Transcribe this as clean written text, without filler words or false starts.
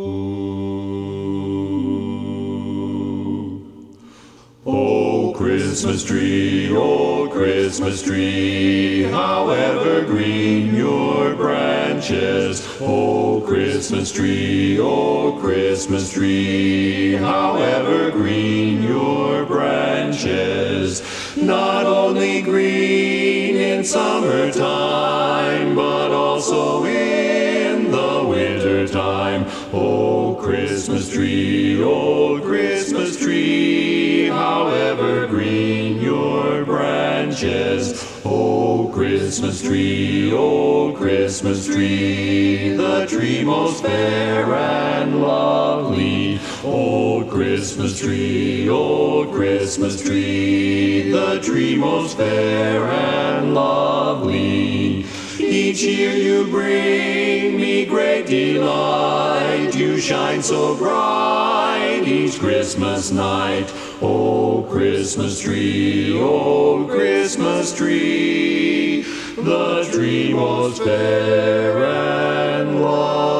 O Christmas tree, how evergreen your branches. O Christmas tree, how evergreen your branches. Not only green in summertime, but also in the winter time. O Christmas tree, how evergreen your branches. O Christmas tree, the tree most fair and lovely. O Christmas tree, the tree most fair and lovely. Each year you bring me great delight. You shine so bright each Christmas night. O Christmas tree, the tree most fair and lovely.